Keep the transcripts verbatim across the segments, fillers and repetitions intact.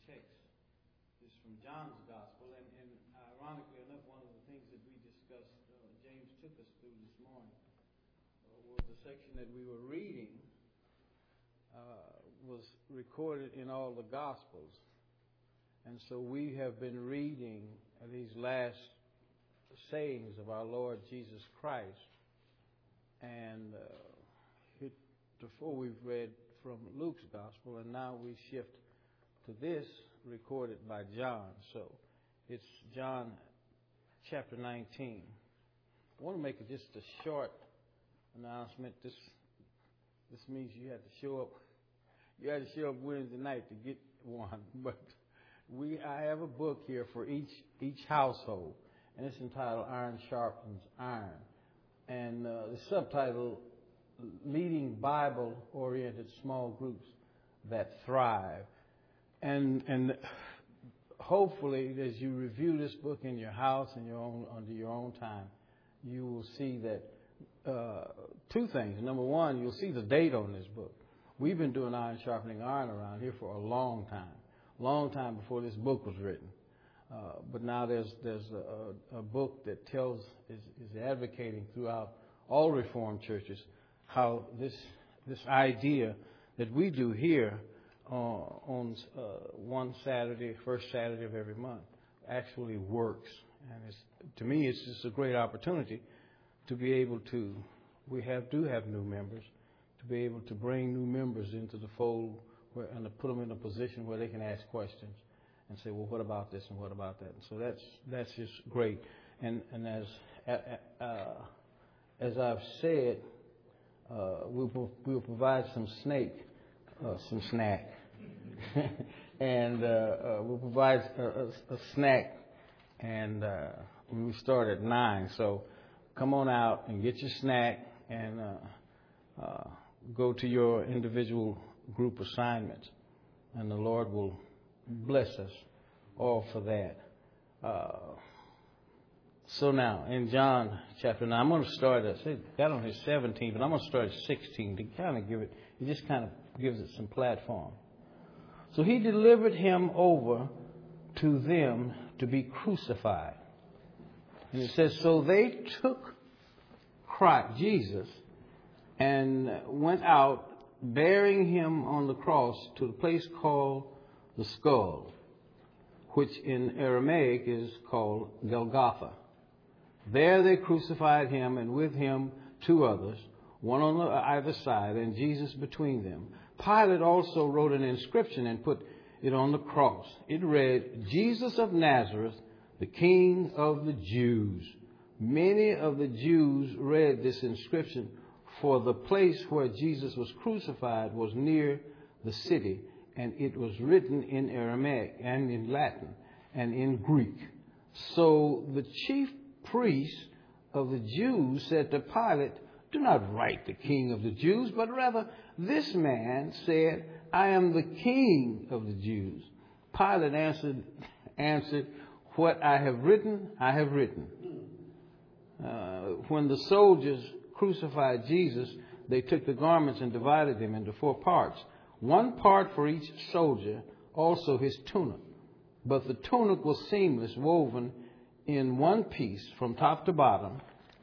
text is from John's Gospel, and, and ironically enough, one of the things that we discussed, uh, James took us through this morning, uh, was the section that we were reading uh, was recorded in all the Gospels. And so we have been reading these last sayings of our Lord Jesus Christ. And uh, before we've read from Luke's Gospel, and now we shift to this recorded by John. So it's John chapter nineteen. I want to make just a short announcement. This this means you had to show up. You had to show up Wednesday night to get one, but we I have a book here for each each household, and it's entitled Iron Sharpens Iron, and uh, the subtitle, Leading Bible-Oriented Small Groups That Thrive. And and hopefully, as you review this book in your house and your own under your own time, you will see that uh, two things. Number one, you'll see the date on this book. We've been doing Iron Sharpening Iron around here for a long time, long time before this book was written. Uh, but now there's there's a, a book that tells is, is advocating throughout all Reformed churches how this this idea that we do here uh, on uh, one Saturday, first Saturday of every month, actually works. And it's, to me, it's just a great opportunity to be able to. We have do have new members, to be able to bring new members into the fold where, and to put them in a position where they can ask questions and say, well, what about this and what about that? And so that's that's just great. And and as uh, as I've said. Uh, we'll, we'll provide some snake, uh, some snack, and uh, uh, we'll provide a, a, a snack, and uh, we start at nine. So come on out and get your snack, and uh, uh, go to your individual group assignments, and the Lord will bless us all for that. Uh, So now, in John chapter nine, I'm going to start at, I got on his seventeen, but I'm going to start at sixteen to kind of give it, it just kind of gives it some platform. So he delivered him over to them to be crucified. And it says, so they took Christ, Jesus, and went out bearing him on the cross to the place called the Skull, which in Aramaic is called Golgotha. There they crucified him, and with him two others, one on the either side, and Jesus between them. Pilate also wrote an inscription and put it on the cross. It read, Jesus of Nazareth, the King of the Jews. Many of the Jews read this inscription, for the place where Jesus was crucified was near the city, and it was written in Aramaic and in Latin and in Greek. So the chief priests of the Jews said to Pilate, do not write the King of the Jews, but rather this man said, I am the King of the Jews. Pilate answered, answered, what I have written, I have written. Uh, when the soldiers crucified Jesus, they took the garments and divided them into four parts, one part for each soldier, also his tunic. But the tunic was seamless, woven in one piece from top to bottom.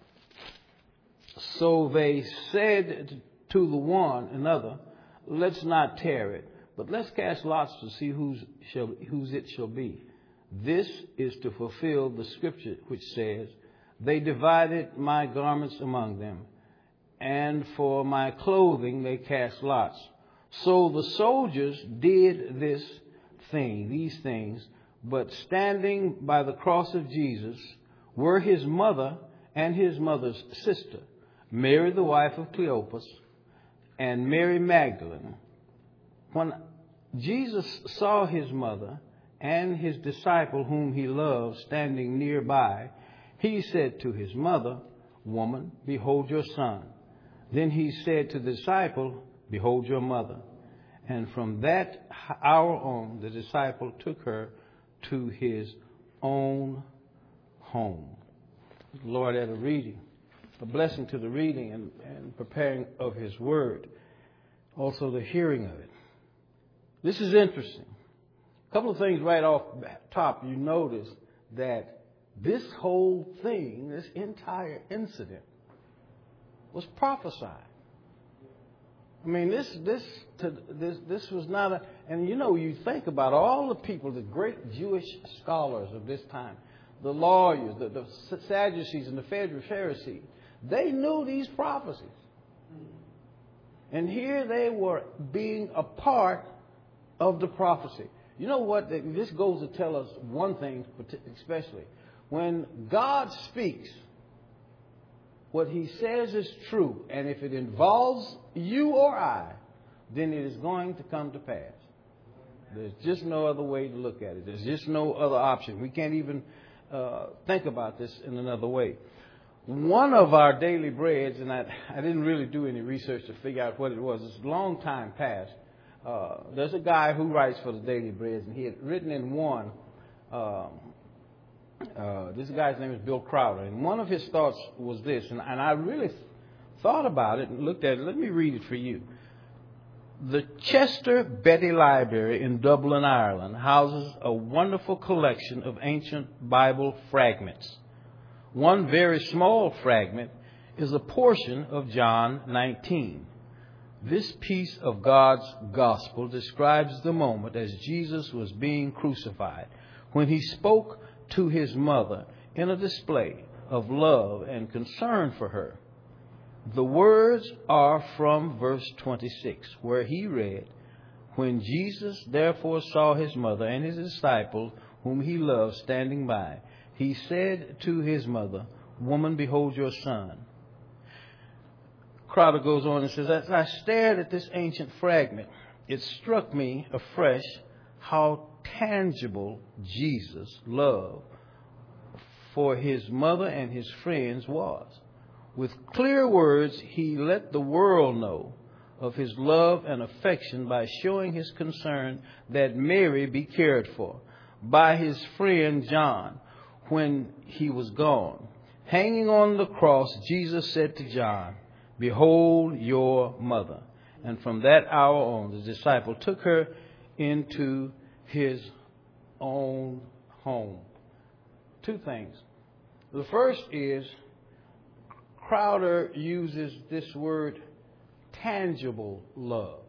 So they said to the one another, let's not tear it, but let's cast lots to see whose shall whose it shall be. This is to fulfill the scripture which says, they divided my garments among them, and for my clothing they cast lots. So the soldiers did this thing, these things, but standing by the cross of Jesus were his mother and his mother's sister, Mary the wife of Cleopas, and Mary Magdalene. When Jesus saw his mother and his disciple whom he loved standing nearby, he said to his mother, woman, behold your son. Then he said to the disciple, behold your mother. And from that hour on, the disciple took her to his own home. Lord, at a reading, a blessing to the reading and, and preparing of his word, also the hearing of it. This is interesting. A couple of things right off top. You notice that this whole thing, this entire incident, was prophesied. I mean, this this this this was not a, and you know, you think about all the people, the great Jewish scholars of this time, the lawyers, the, the Sadducees and the Pharisees, they knew these prophecies. And here they were being a part of the prophecy. You know what? This goes to tell us one thing, especially. When God speaks, what He says is true. And if it involves you or I, then it is going to come to pass. There's just no other way to look at it. There's just no other option. We can't even uh, think about this in another way. One of our daily breads, and I, I didn't really do any research to figure out what it was. It's a long time past. Uh, there's a guy who writes for the Daily Breads, and he had written in one. Um, uh, this guy's name is Bill Crowder, and one of his thoughts was this, and, and I really thought about it and looked at it. Let me read it for you. The Chester Beatty Library in Dublin, Ireland, houses a wonderful collection of ancient Bible fragments. One very small fragment is a portion of John nineteen. This piece of God's gospel describes the moment as Jesus was being crucified, when He spoke to His mother in a display of love and concern for her. The words are from verse twenty-six, where He read, "When Jesus therefore saw His mother and His disciple, whom He loved, standing by, He said to His mother, 'Woman, behold your son.'" Crowder goes on and says, "As I stared at this ancient fragment, it struck me afresh how tangible Jesus' love for His mother and His friends was. With clear words, He let the world know of His love and affection by showing His concern that Mary be cared for, by His friend John when he was gone. Hanging on the cross, Jesus said to John, 'Behold your mother.' And from that hour on, the disciple took her into his own home." Two things. The first is Crowder uses this word, tangible love.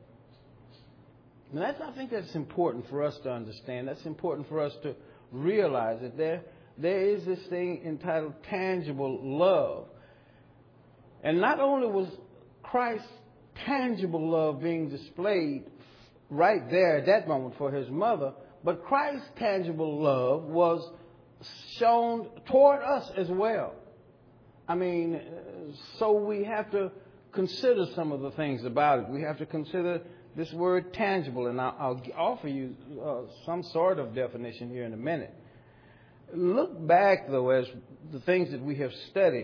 And that's, I think that's important for us to understand. That's important for us to realize that there, there is this thing entitled tangible love. And not only was Christ's tangible love being displayed right there at that moment for His mother, but Christ's tangible love was shown toward us as well. I mean, so we have to consider some of the things about it. We have to consider this word tangible, and I'll, I'll offer you uh, some sort of definition here in a minute. Look back, though, as the things that we have studied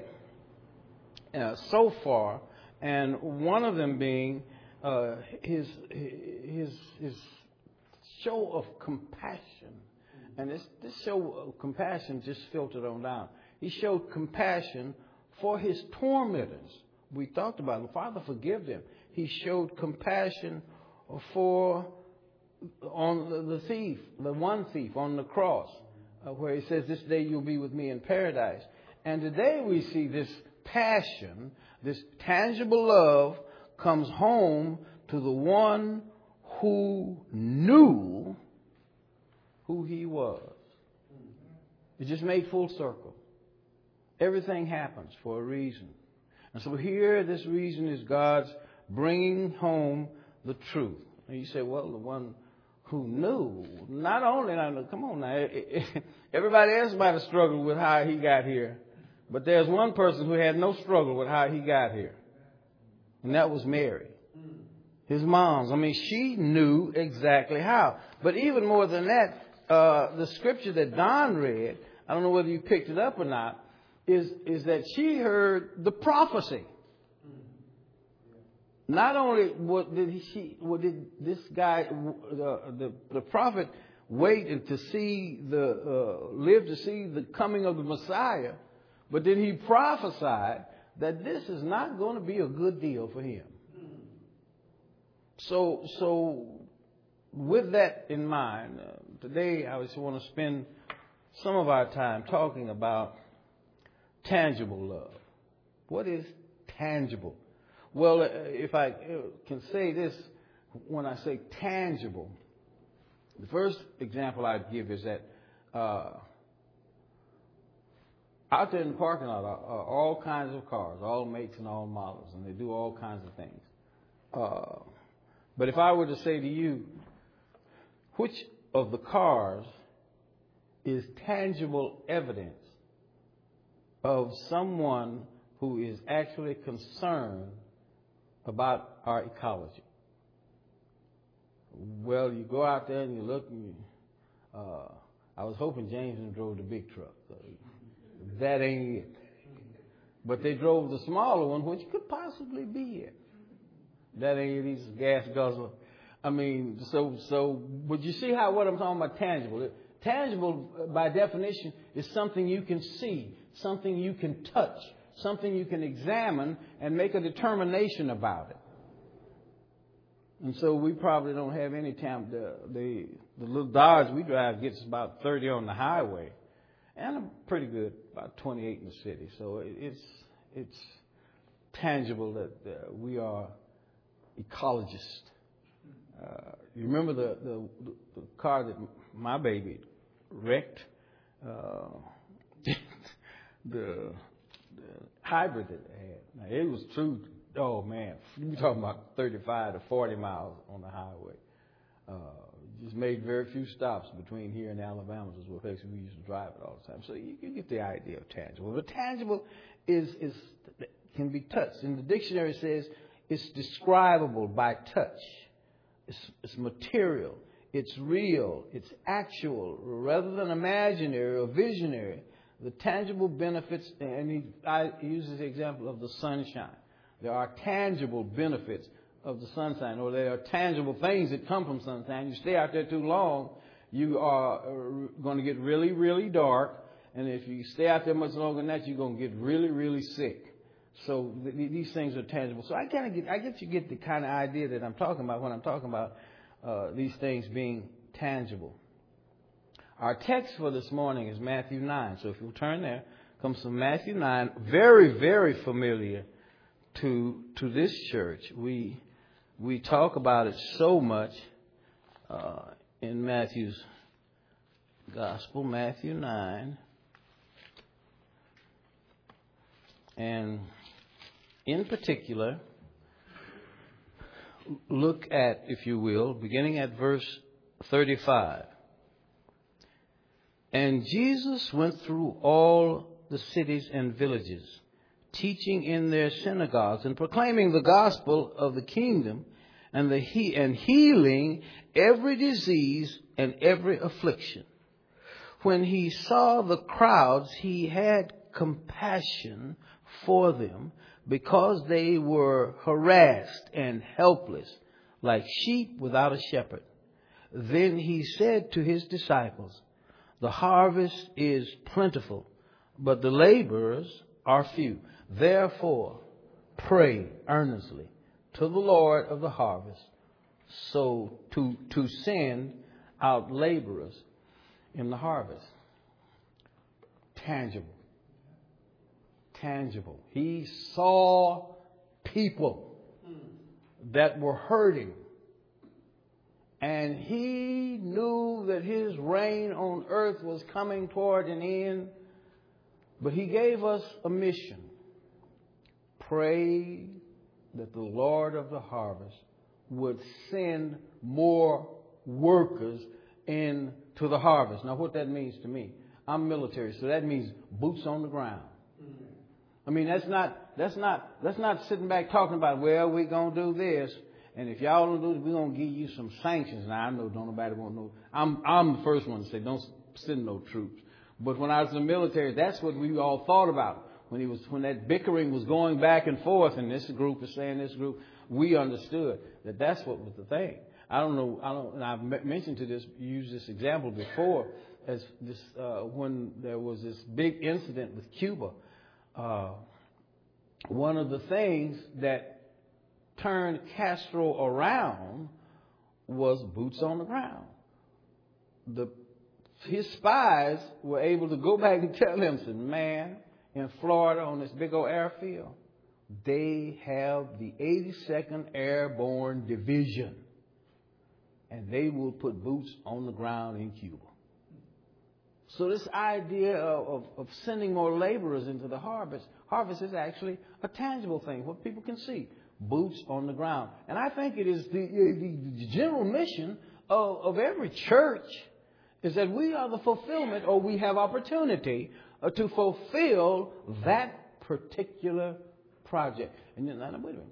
uh, so far, and one of them being uh, his his his show of compassion, and this this show of compassion just filtered on down. He showed compassion for His tormentors. We talked about them. Father, forgive them. He showed compassion for on the, the thief, the one thief on the cross, uh, where He says, "This day you'll be with me in paradise." And today we see this passion, this tangible love comes home to the one who knew who He was. It just made full circle. Everything happens for a reason. And so here, this reason is God's bringing home the truth. And you say, well, the one who knew, not only, come on now, everybody else might have struggled with how he got here. But there's one person who had no struggle with how he got here. And that was Mary. His mom's. I mean, she knew exactly how. But even more than that, uh, the scripture that Don read, I don't know whether you picked it up or not, is, is that she heard the prophecy. Not only what did he, she, what did this guy, uh, the, the prophet, wait to see the, uh, live to see the coming of the Messiah, but then he prophesied that this is not going to be a good deal for him. So, so with that in mind, uh, today I just want to spend some of our time talking about tangible love. What is tangible? Well, uh, if I uh, can say this, when I say tangible, the first example I'd give is that uh, out there in the parking lot are, are all kinds of cars, all makes and all models, and they do all kinds of things. Uh, but if I were to say to you, which of the cars is tangible evidence of someone who is actually concerned about our ecology? Well, you go out there and you look, and you, uh, I was hoping James drove the big truck. So that ain't it. But they drove the smaller one, which could possibly be it. That ain't it. He's a gas guzzler. I mean, so, so, but you see how what I'm talking about tangible. Tangible, by definition, is something you can see, something you can touch, something you can examine and make a determination about it. And so we probably don't have any time. The, the, the little Dodge we drive gets about thirty on the highway, and I'm pretty good, about twenty-eight in the city. So it's it's tangible that uh, we are ecologists. Uh, you remember the, the the car that my baby wrecked? Uh, the, the hybrid that they had. Now, it was true. Oh man, you be talking about thirty-five to forty miles on the highway. Uh, just made very few stops between here and Alabama. Is what places we used to drive it all the time. So you, you get the idea of tangible. But tangible is is can be touched. And the dictionary says it's describable by touch. It's, it's material. It's real. It's actual, rather than imaginary or visionary. The tangible benefits, and he, I use the example of the sunshine. There are tangible benefits of the sunshine, or there are tangible things that come from sunshine. You stay out there too long, you are going to get really, really dark. And if you stay out there much longer than that, you're going to get really, really sick. So th- these things are tangible. So I kind of get, I get you get the kind of idea that I'm talking about when I'm talking about uh, these things being tangible. Our text for this morning is Matthew nine. So if you turn there, comes from Matthew nine. Very, very familiar to to this church. We we talk about it so much uh, in Matthew's Gospel, Matthew nine, and in particular, look at, if you will, beginning at verse thirty-five. And Jesus went through all the cities and villages, teaching in their synagogues and proclaiming the gospel of the kingdom and the he- and healing every disease and every affliction. When he saw the crowds, he had compassion for them, because they were harassed and helpless, like sheep without a shepherd. Then he said to his disciples, the harvest is plentiful, but the laborers are few. Therefore, pray earnestly to the Lord of the harvest, so to, to send out laborers in the harvest. Tangible. Tangible. He saw people that were hurting, and he knew that his reign on earth was coming toward an end, but he gave us a mission. Pray that the Lord of the harvest would send more workers into the harvest. Now, what that means to me, I'm military, so that means boots on the ground. I mean, that's not, that's not, that's not sitting back talking about, well, we're going to do this. And if y'all don't do this, we're going to give you some sanctions. Now, I know don't nobody want no, I'm, I'm the first one to say, don't send no troops. But when I was in the military, that's what we all thought about. When he was, when that bickering was going back and forth, and this group is saying this group, we understood that that's what was the thing. I don't know, I don't, and I've mentioned to this, used this example before, as this, uh, when there was this big incident with Cuba. Uh, one of the things that turned Castro around was boots on the ground. The, his spies were able to go back and tell him, said, man, in Florida on this big old airfield, they have the eighty-second Airborne Division. And they will put boots on the ground in Cuba. So this idea of, of, of sending more laborers into the harvest, harvest is actually a tangible thing, what people can see. Boots on the ground. And I think it is the, the, the general mission of, of every church is that we are the fulfillment, or we have opportunity uh, to fulfill that particular project. And then, now, wait a minute.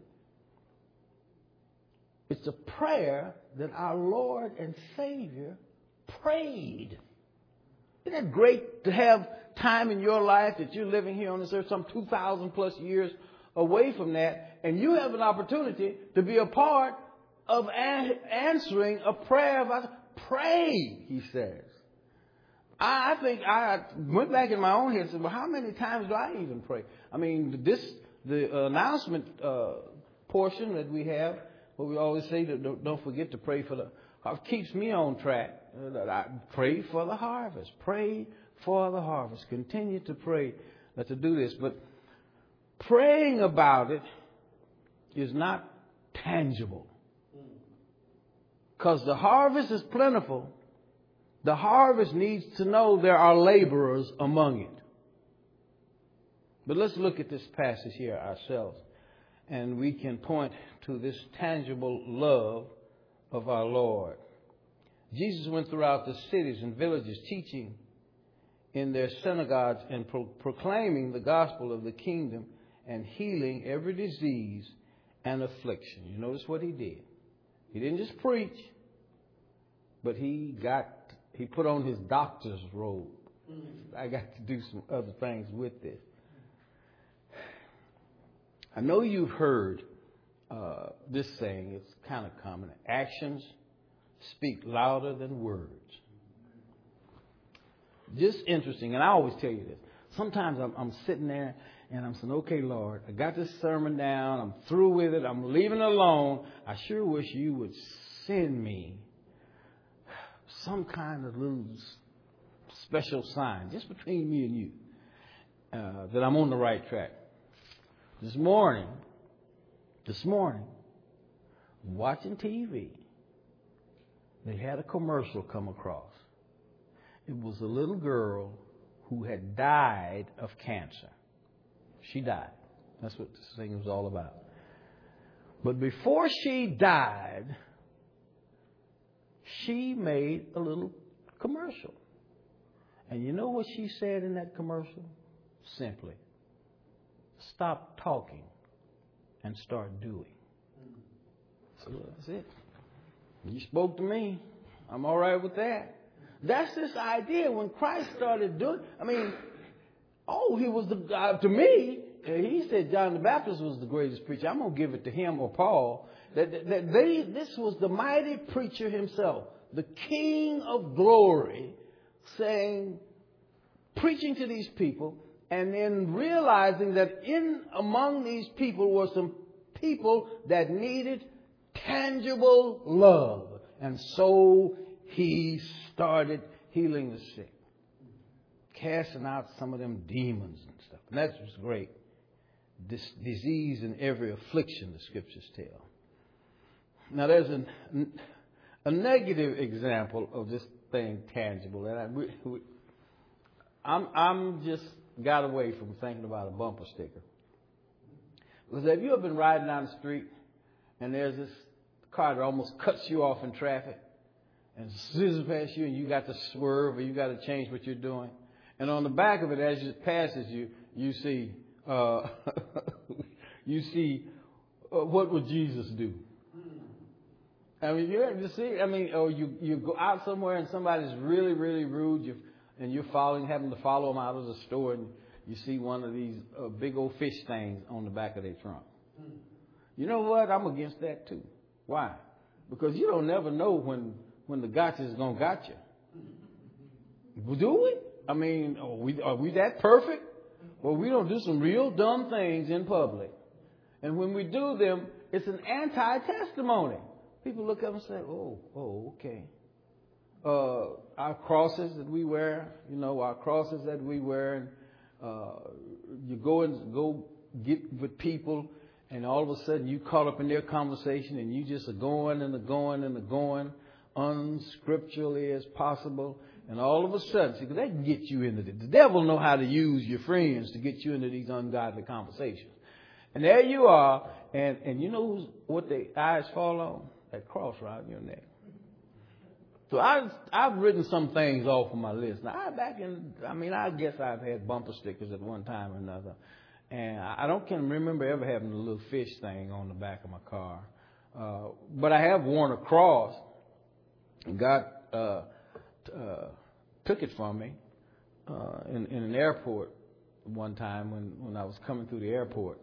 It's a prayer that our Lord and Savior prayed. Isn't that great to have time in your life that you're living here on this earth, some two thousand plus years away from that, and you have an opportunity to be a part of a- answering a prayer of us. Pray, he says. I think I went back in my own head and said, well, how many times do I even pray? I mean, this, the announcement uh, portion that we have, what we always say, that don't, don't forget to pray for the, keeps me on track. Uh, I pray for the harvest. Pray for the harvest. Continue to pray uh, to do this. But praying about it is not tangible. Because the harvest is plentiful. The harvest needs to know there are laborers among it. But let's look at this passage here ourselves. And we can point to this tangible love of our Lord. Jesus went throughout the cities and villages teaching in their synagogues and pro- proclaiming the gospel of the kingdom and healing every disease and affliction. You notice what he did. He didn't just preach, but he got he put on his doctor's robe. I got to do some other things with this. I know you've heard uh, this saying. It's kind of common. Actions speak louder than words. Just interesting. And I always tell you this. Sometimes I'm, I'm sitting there and I'm saying, okay, Lord, I got this sermon down. I'm through with it. I'm leaving it alone. I sure wish you would send me some kind of little special sign just between me and you uh, that I'm on the right track. This morning, this morning, watching T V, they had a commercial come across. It was a little girl who had died of cancer. She died. That's what this thing was all about. But before she died, she made a little commercial. And you know what she said in that commercial? Simply, stop talking and start doing. So that's it. You spoke to me. I'm all right with that. That's this idea. When Christ started doing, I mean, oh, he was the, uh, to me, he said John the Baptist was the greatest preacher. I'm going to give it to him or Paul. That, that they, this was the mighty preacher himself, the King of glory, saying, preaching to these people, and then realizing that in among these people were some people that needed tangible love. And so he started healing the sick, casting out some of them demons and stuff. And that was great. This disease and every affliction, the scriptures tell. Now, there's a, a negative example of this thing tangible. And I, we, we, I'm, I'm just got away from thinking about a bumper sticker. Because have you ever been riding down the street and there's this car that almost cuts you off in traffic and zizzes past you and you got to swerve or you got to change what you're doing? And on the back of it, as it passes you, you see, uh, you see, uh, what would Jesus do? I mean, you ever see? I mean, or you, you go out somewhere and somebody's really, really rude, you, and you're following, having to follow them out of the store, and you see one of these uh, big old fish stains on the back of their trunk. You know what? I'm against that too. Why? Because you don't never know when when the gotcha is gonna got you. Do we? I mean, are we are we that perfect? Well, we don't do some real dumb things in public, and when we do them, it's an anti-testimony. People look up and say, oh, oh, okay. Uh, our crosses that we wear, you know, our crosses that we wear, and uh, you go and go get with people, and all of a sudden you caught up in their conversation, and you just are going and are going and are going, unscripturally as possible, and all of a sudden, see, that can get you into it. The devil know how to use your friends to get you into these ungodly conversations. And there you are, and, and you know who's, what their eyes fall on? That cross around your neck. So I've, I've written some things off of my list. Now, I back in, I mean, I guess I've had bumper stickers at one time or another. And I don't can remember ever having a little fish thing on the back of my car. Uh, but I have worn a cross. And God uh, uh, took it from me uh, in, in an airport one time when, when I was coming through the airport.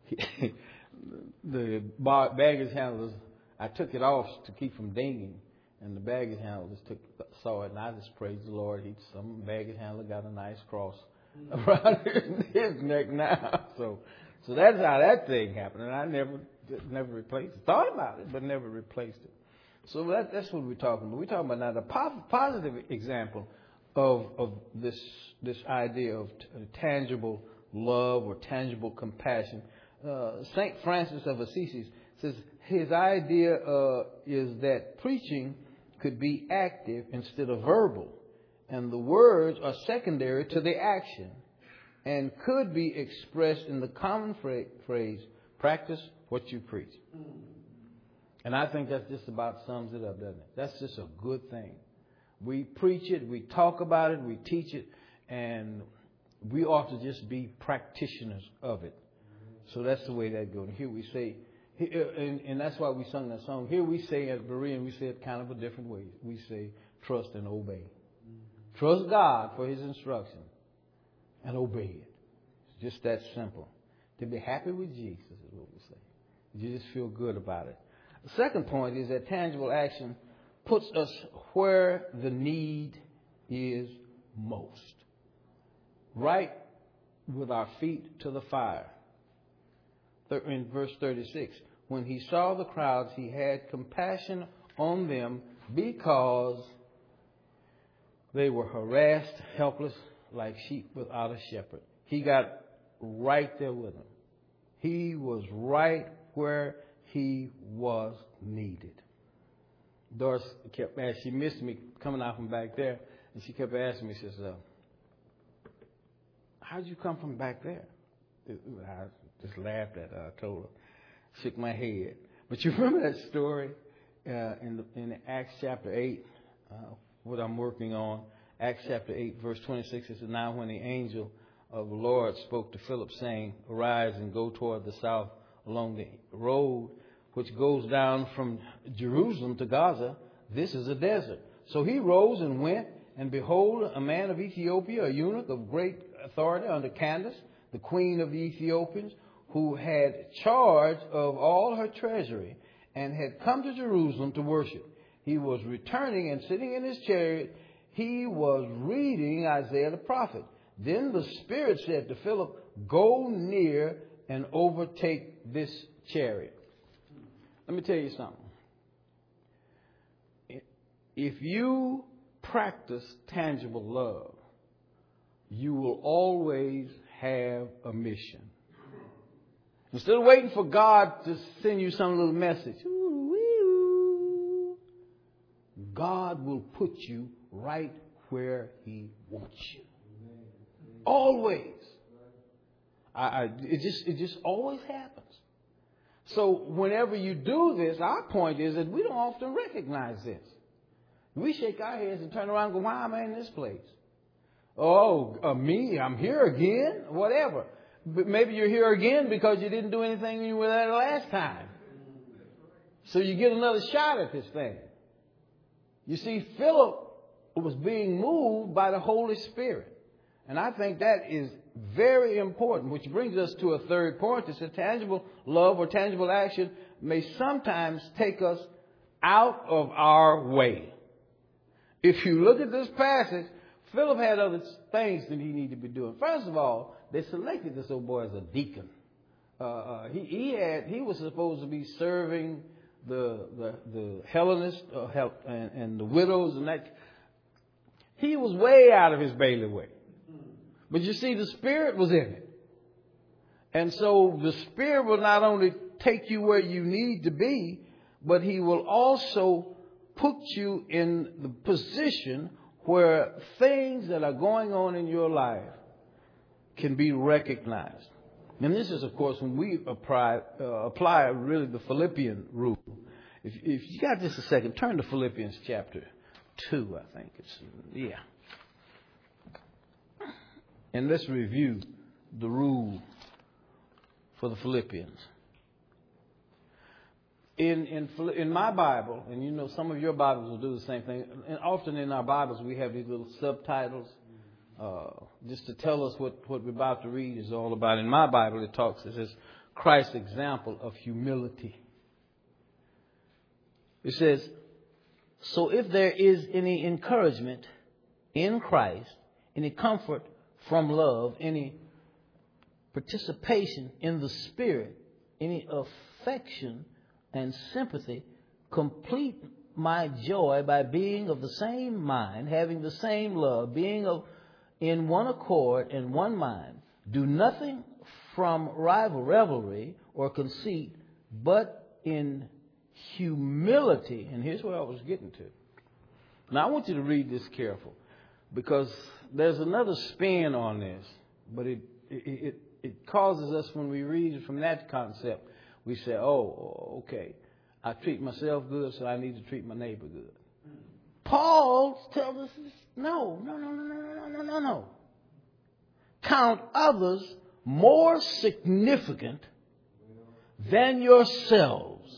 The baggage handlers, I took it off to keep from dinging. And the baggage handler just took, saw it, and I just praised the Lord. He, some baggage handler got a nice cross around his neck now. So, so that's how that thing happened. And I never, never replaced it. Thought about it, but never replaced it. So that, that's what we're talking about. We're talking about now the po- positive example of of this this idea of t- tangible love or tangible compassion. Uh, Saint Francis of Assisi says his idea uh, is that preaching could be active instead of verbal, and the words are secondary to the action and could be expressed in the common fra- phrase, practice what you preach. And I think that just about sums it up, doesn't it? That's just a good thing. We preach it, we talk about it, we teach it, and we ought to just be practitioners of it. So that's the way that goes. And here we say, And, and that's why we sung that song. Here we say at Berean, we say it kind of a different way. We say trust and obey. Mm-hmm. Trust God for His instruction and obey it. It's just that simple. To be happy with Jesus is what we say. You just feel good about it. The second point is that tangible action puts us where the need is most. Right with our feet to the fire. In verse thirty-six, when he saw the crowds, he had compassion on them because they were harassed, helpless, like sheep without a shepherd. He got right there with them. He was right where he was needed. Doris kept asking, she missed me coming out from back there, and she kept asking me, she says, uh, how'd you come from back there? I just laughed at her. I told her, shook my head. But you remember that story uh, in, the, in Acts chapter eight, uh, what I'm working on. Acts chapter eight, verse twenty-six, it says, now when the angel of the Lord spoke to Philip, saying, arise and go toward the south along the road which goes down from Jerusalem to Gaza. This is a desert. So he rose and went, and behold, a man of Ethiopia, a eunuch of great authority under Candace, the queen of the Ethiopians, who had charge of all her treasury and had come to Jerusalem to worship. He was returning and sitting in his chariot. He was reading Isaiah the prophet. Then the Spirit said to Philip, go near and overtake this chariot. Let me tell you something. If you practice tangible love, you will always have a mission. Instead of waiting for God to send you some little message, God will put you right where He wants you. Always. I, I, it just it just always happens. So whenever you do this, our point is that we don't often recognize this. We shake our heads and turn around and go, why am I in this place? Oh, uh, me, I'm here again? Whatever. But maybe you're here again because you didn't do anything when you were there the last time. So you get another shot at this thing. You see, Philip was being moved by the Holy Spirit. And I think that is very important, which brings us to a third point. It's a tangible love or tangible action may sometimes take us out of our way. If you look at this passage, Philip had other things that he needed to be doing. First of all, they selected this old boy as a deacon. Uh, uh, he, he had he was supposed to be serving the the, the Hellenists uh, Hel- and, and the widows and that. He was way out of his bailiwick. But you see, the Spirit was in it. And so the Spirit will not only take you where you need to be, but He will also put you in the position where things that are going on in your life can be recognized. And this is, of course, when we apply, uh, apply really the Philippian rule. If, if you got just a second, turn to Philippians chapter two, I think it's, yeah. And let's review the rule for the Philippians. In, in in my Bible, and you know some of your Bibles will do the same thing, and often in our Bibles we have these little subtitles uh, just to tell us what, what we're about to read is all about. In my Bible it talks, it says, Christ's example of humility. It says, so if there is any encouragement in Christ, any comfort from love, any participation in the Spirit, any affection and sympathy, complete my joy by being of the same mind, having the same love, being of in one accord and one mind. Do nothing from rival revelry or conceit, but in humility. And here's where I was getting to. Now I want you to read this careful, because there's another spin on this, but it it, it it causes us, when we read it from that concept, we say, oh, okay, I treat myself good, so I need to treat my neighbor good. Paul tells us, no, no, no, no, no, no, no, no, no. Count others more significant than yourselves.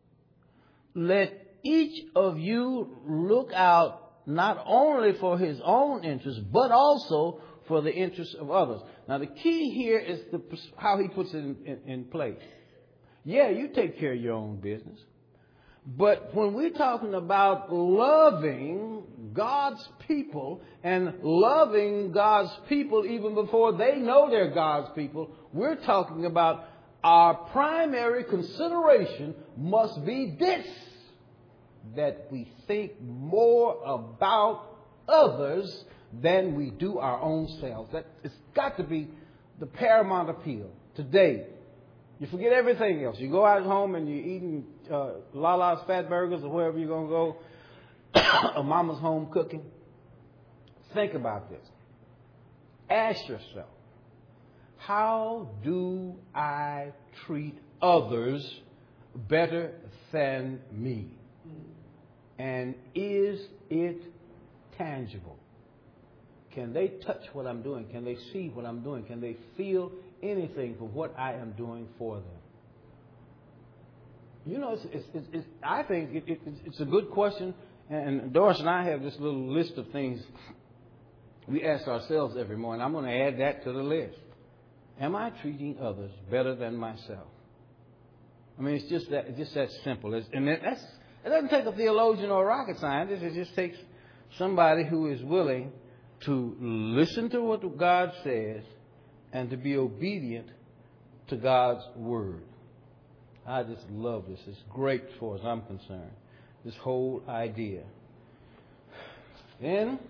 Let each of you look out not only for his own interests, but also for the interests of others. Now, the key here is the, how he puts it in, in, in place. Yeah, you take care of your own business. But when we're talking about loving God's people and loving God's people even before they know they're God's people, we're talking about our primary consideration must be this: that we think more about others than we do our own selves. That it's got to be the paramount appeal today. You forget everything else. You go out home and you're eating uh, Lala's Fat Burgers or wherever you're going to go, or Mama's home cooking. Think about this. Ask yourself, how do I treat others better than me? And is it tangible? Can they touch what I'm doing? Can they see what I'm doing? Can they feel anything for what I am doing for them? You know, it's, it's, it's, it's, I think it, it, it's a good question. And Doris and I have this little list of things we ask ourselves every morning. I'm going to add that to the list. Am I treating others better than myself? I mean, it's just that, it's just that simple. It's, and that's, it doesn't take a theologian or a rocket scientist. It just takes somebody who is willing to listen to what God says and to be obedient to God's word. I just love this. It's great as far as I'm concerned, this whole idea. Then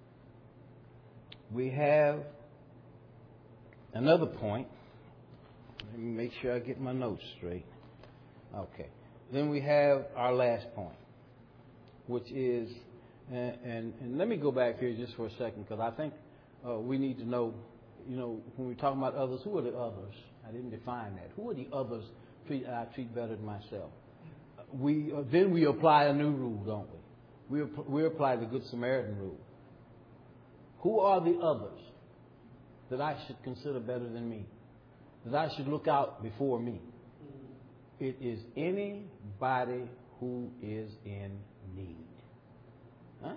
we have another point. Let me make sure I get my notes straight. Okay. Then we have our last point, which is, and, and, and let me go back here just for a second, because I think uh, we need to know, you know, when we're talking about others, who are the others? I didn't define that. Who are the others treat, I treat better than myself? We uh, Then we apply a new rule, don't we? We, we apply the Good Samaritan rule. Who are the others that I should consider better than me? That I should look out before me? It is anybody who is in need. Huh?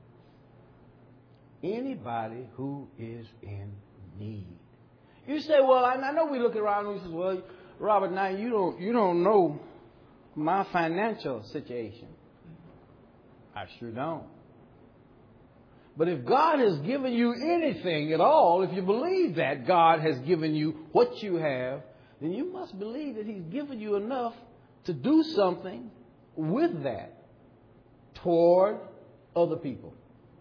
Anybody who is in need. You say, well, I know we look around and we say, well, Robert, now you don't you don't know my financial situation. I sure don't. But if God has given you anything at all, if you believe that God has given you what you have, then you must believe that He's given you enough to do something with that toward other people.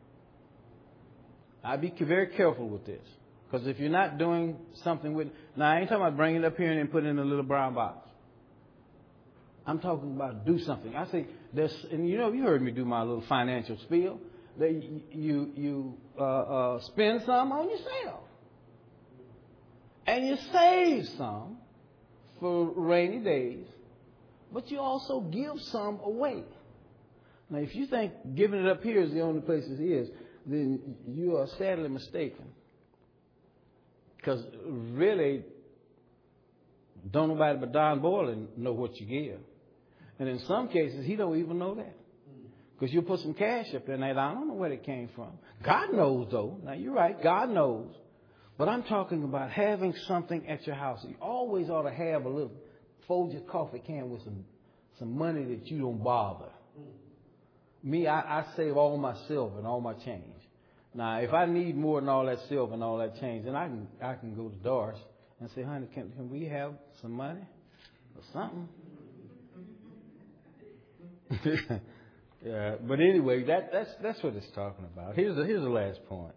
I'd be very careful with this. Because if you're not doing something with... Now, I ain't talking about bringing it up here and then put it in a little brown box. I'm talking about do something. I say, there's, and you know, you heard me do my little financial spiel. That you you uh, uh, spend some on yourself. And you save some for rainy days. But you also give some away. Now, if you think giving it up here is the only place it is, then you are sadly mistaken. Because really, don't nobody but Don Boylan know what you give. And in some cases, he don't even know that. Because you put some cash up there and I don't know where it came from. God knows, though. Now, you're right. God knows. But I'm talking about having something at your house. You always ought to have a little Folgers coffee can with some, some money that you don't bother. Me, I, I save all my silver and all my change. Now, if I need more than all that silver and all that change, then I can I can go to Doris and say, honey, can, can we have some money or something? Yeah, but anyway, that, that's that's what it's talking about. Here's the, here's the last point.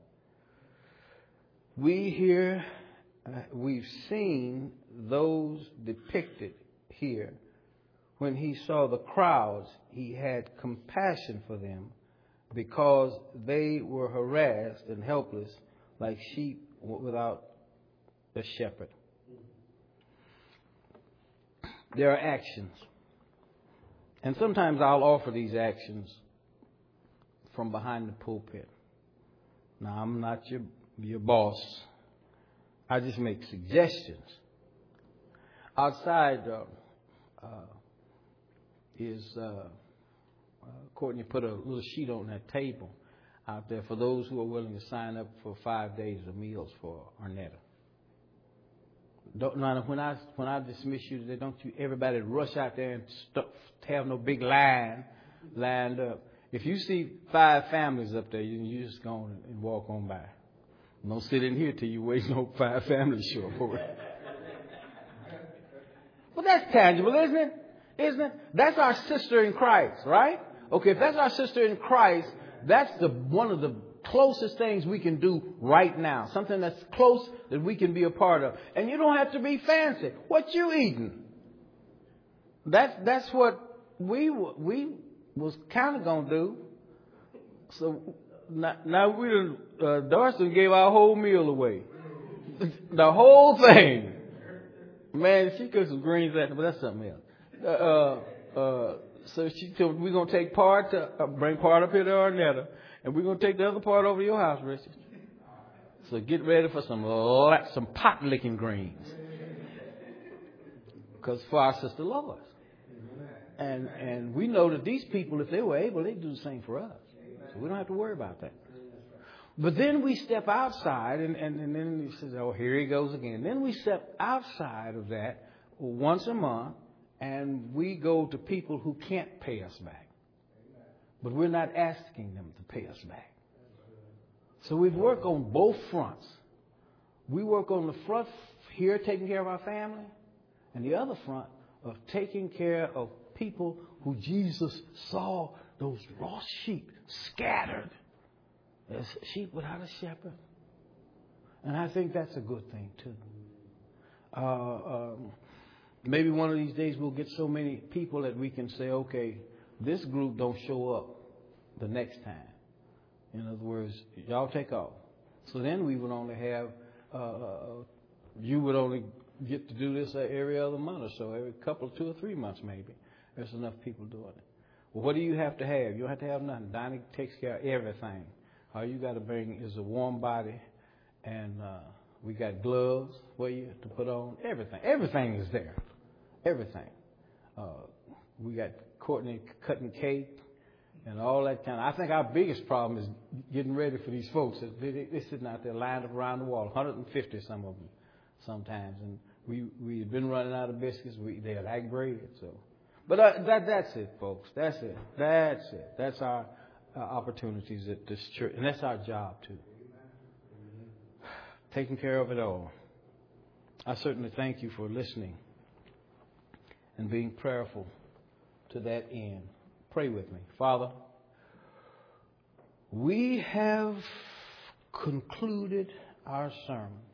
We here, uh, we've seen those depicted here. When he saw the crowds, he had compassion for them because they were harassed and helpless like sheep without a shepherd. There are actions. And sometimes I'll offer these actions from behind the pulpit. Now, I'm not your, your boss. I just make suggestions. Outside uh, uh, is, uh, uh, Courtney put a little sheet on that table out there for those who are willing to sign up for five days of meals for Arnetta. Don't, now, when I when I dismiss you today, don't you everybody rush out there and stuff, have no big line lined up. If you see five families up there, you, you just go on and walk on by. Don't sit in here till you wait no five families show up for it. Well, that's tangible, isn't it? Isn't it? That's our sister in Christ, right? Okay, if that's our sister in Christ, that's the one of the closest things we can do right now. Something that's close that we can be a part of. And you don't have to be fancy. What you eating? That's that's what we we was kind of gonna do. So now, now we uh, Darcy gave our whole meal away, the whole thing. Man, she cooked some greens after, but that's something else. Uh, uh, so she told we're gonna take part to uh, bring part up here to Arnetta. And we're going to take the other part over to your house, Richard. So get ready for some some pot licking greens. Because for our sister Lois. And and we know that these people, if they were able, they'd do the same for us. So we don't have to worry about that. But then we step outside, and, and, and then he says, oh, here he goes again. Then we step outside of that once a month, and we go to people who can't pay us back. But we're not asking them to pay us back. So we work on both fronts. We work on the front here, taking care of our family, and the other front of taking care of people who Jesus saw, those lost sheep scattered as sheep without a shepherd. And I think that's a good thing, too. Uh, um, maybe one of these days we'll get so many people that we can say, okay, this group don't show up the next time. In other words, y'all take off. So then we would only have, uh, you would only get to do this every other month or so, every couple, two or three months maybe. There's enough people doing it. Well, what do you have to have? You don't have to have nothing. Donnie takes care of everything. All you got to bring is a warm body, and uh, we got gloves for you to put on. Everything. Everything is there. Everything. Uh, we got Courtney cutting cake and all that kind of. I think our biggest problem is getting ready for these folks. They, they, they're sitting out there lined up around the wall, one hundred fifty some of them sometimes. And we, we've been running out of biscuits. We, they like bread. So, But uh, that, that's it, folks. That's it. That's it. That's our uh, opportunities at this church. And that's our job, too. Taking care of it all. I certainly thank you for listening and being prayerful to that end. Pray with me. Father, we have concluded our sermon.